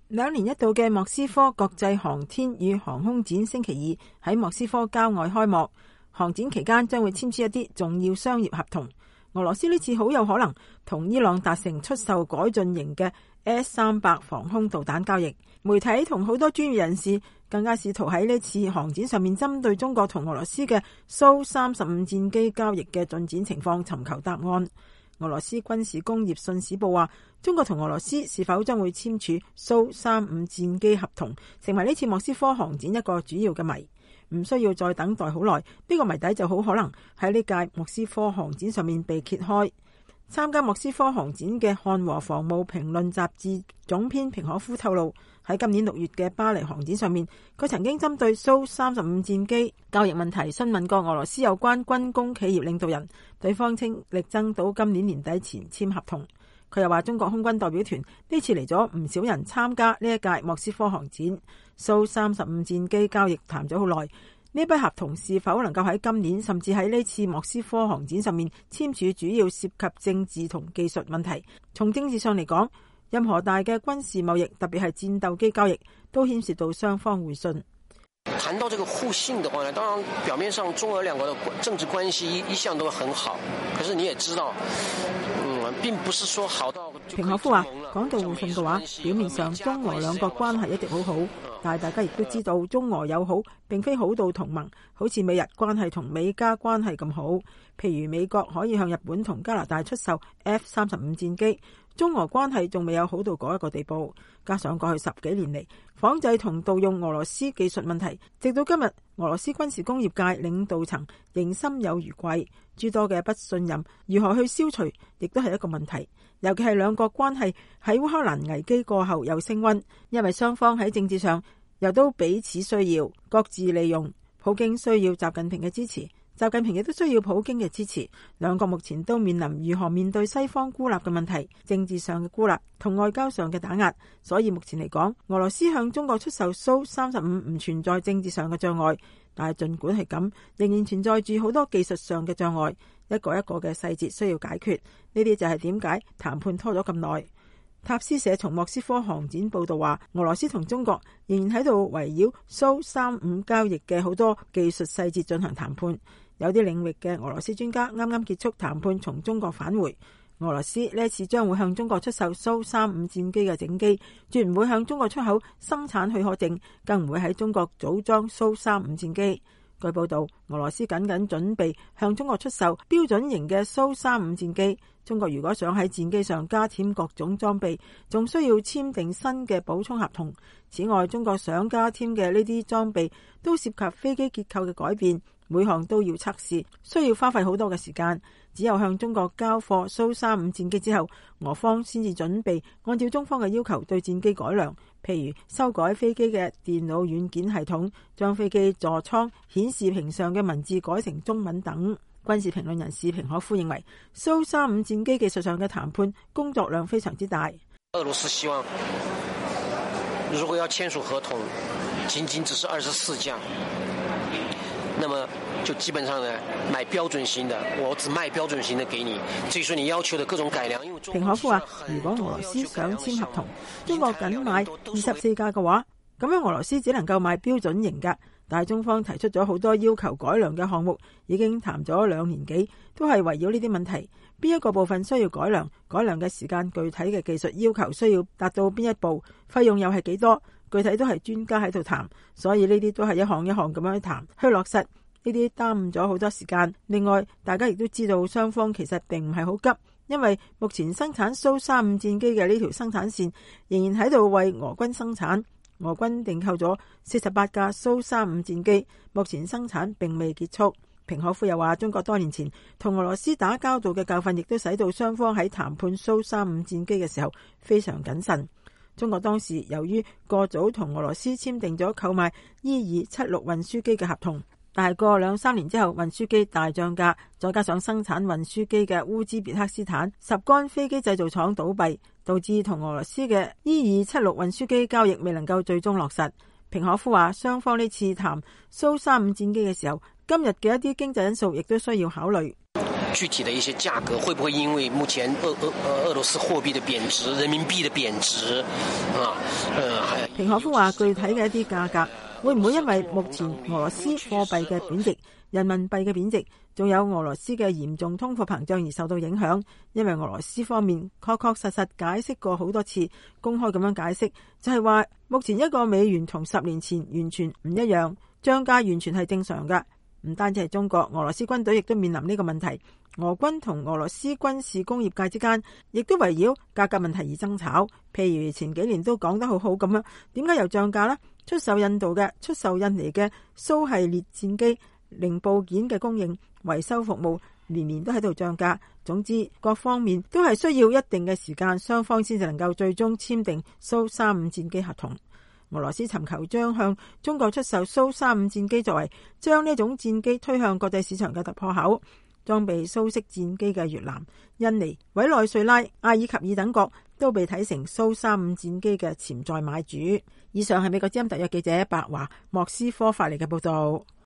兩年一度嘅莫斯科國際航天與航空展星期二喺莫斯科郊外開幕。航展期間將會簽署一啲重要商業合同。俄羅斯呢次好有可能同伊朗達成出售改進型嘅 S-300 防空導彈交易。媒體同好多專業人士更加試圖喺呢次航展上面針對中國同俄羅斯嘅蘇35戰機交易嘅進展情況尋求答案。俄羅斯軍事工業信使報話，中國同俄羅斯是否將會簽署蘇35戰機合同，成為呢次莫斯科航展一個主要嘅謎。唔需要再等待好耐，呢個謎底就好可能喺呢屆莫斯科航展上面被揭開。參加莫斯科航展嘅《漢和防務評論》雜誌總編平可夫透露，喺今年6月嘅巴黎航展上面，佢曾經針對蘇35戰機交易問題詢問過俄羅斯有關軍工企業領導人，對方稱力爭到今年年底前簽合同。佢又話中國空軍代表團呢次嚟咗唔少人參加呢一屆莫斯科航展，蘇35戰機交易談咗好耐。呢筆合同是否能夠喺今年甚至喺呢次莫斯科航展上面簽署，主要涉及政治同技術問題。從政治上嚟講，任何大嘅軍事貿易，特別係戰鬥機交易，都牽涉到雙方互信。 談到這個互信的話呢，當然表面上中俄兩國的政治關係一向都很好，可是你也知道，並不是說好到。 平可夫話，講到互信嘅話，表面上中俄兩國關係一直好好，但係大家亦都知道中俄友好並非好到同盟，好似美日關係同美加關係咁好。譬如美國可以向日本同加拿大出售 F-35戰機，中俄關係仲未有好到嗰一個地步。加上過去10幾年嚟仿製同盜用俄羅斯技術問題，直到今日俄羅斯軍事工業界領導層仍心有餘悸，諸多嘅不信任如何去消除，亦都係一個問題。尤其係兩國關係喺烏克蘭危機過後又升溫，因為雙方喺政治上又都彼此需要，各自利用。普京需要習近平嘅支持，習近平亦都需要普京嘅支持。兩國目前都面臨如何面對西方孤立嘅問題，政治上嘅孤立同外交上嘅打壓。所以目前嚟講，俄羅斯向中國出售蘇35唔存在政治上嘅障礙，但係儘管係咁，仍然存在住好多技術上嘅障礙，一個一個嘅細節需要解決。呢啲就係點解談判拖咗咁耐。塔斯社從莫斯科航展報道話，俄羅斯同中國仍然喺度圍繞蘇35交易嘅好多技術細節進行談判。有啲領域嘅俄羅斯專家啱啱結束談判，從中國返回。俄羅斯呢一次將會向中國出售蘇35戰機嘅整機，絕唔會向中國出口生產許可證，更唔會喺中國組裝蘇35戰機。據報道，俄羅斯緊緊準備向中國出售標準型嘅蘇35戰機。中國如果想喺戰機上加添各種裝備，仲需要簽訂新嘅補充合同。此外，中國想加添嘅呢啲裝備都涉及飛機結構嘅改變，每項都要測試，需要花費好多嘅時間。只有向中國交貨蘇35戰機之後，俄方先至準備按照中方嘅要求對戰機改良，譬如修改飛機嘅電腦軟件系統，將飛機座艙顯示屏上嘅文字改成中文等。軍事評論人士平可夫認為，蘇35戰機技術上嘅談判工作量非常之大。 俄羅斯希望如果要簽署合同，僅僅只是24架，那麼就基本上呢買標準型的，我只賣標準型的給你。至於說你要求的各種改良，因為平可夫話，如果俄羅斯想簽合同，中國僅買24架嘅話，咁樣俄羅斯只能夠買標準型㗎。但係中方提出咗好多要求改良嘅項目，已經談咗2年幾，都係圍繞呢啲問題。邊一個部分需要改良？改良嘅時間、具體嘅技術要求需要達到邊一步？費用又係幾多？具體都係專家喺度談，所以呢啲都係一項一項咁樣去談，去落實。呢啲耽誤咗好多時間。另外，大家亦都知道雙方其實並唔係好急，因為目前生產蘇35戰機嘅呢條生產線仍然喺度為俄軍生產。俄軍訂購咗48架蘇35戰機，目前生產並未結束。平可夫又話，中國多年前同俄羅斯打交道嘅教訓，亦都使到雙方喺談判蘇35戰機嘅時候非常謹慎。中國當時由於過早同俄羅斯簽訂咗購買伊爾76運輸機嘅合同，但係過2-3年之後，運輸機大漲價，再加上生產運輸機嘅烏茲別克斯坦10間飛機製造廠倒閉，導致同俄羅斯嘅伊爾76運輸機交易未能夠最終落實。平可夫話，雙方呢次談蘇35戰機嘅時候，今日嘅一啲經濟因素亦都需要考慮。 具體的一些價格會不會因為目前俄羅斯貨幣的貶值、人民幣的貶值平可夫話，具體嘅一啲價格會唔會因為目前俄羅斯貨幣嘅貶值、人民幣嘅貶值，仲有俄羅斯嘅嚴重通貨膨脹而受到影響？因為俄羅斯方面確確實實解釋過好多次，公開咁樣解釋，就係話目前一個美元同10年前完全唔一樣，漲價完全係正常㗎。唔單止係中國，俄羅斯軍隊亦都面臨呢個問題。俄軍同俄羅斯軍事工業界之間，亦都圍繞價格問題而爭吵。譬如前幾年都講得好好咁樣，點解又漲價呢？出售印度嘅、出售印尼嘅蘇系列戰機零部件嘅供應、維修服務，年年都喺度漲價。總之，各方面都係需要一定嘅時間，雙方先至能夠最終簽訂蘇35戰機合同。俄羅斯尋求將向中國出售蘇35戰機，作為將呢種戰機推向國際市場嘅突破口。裝備蘇式戰機嘅越南、印尼、委內瑞拉、阿爾及爾等國都被睇成蘇35戰機嘅潛在買主。以上係美國之音特約記者白華莫斯科發嚟嘅報道。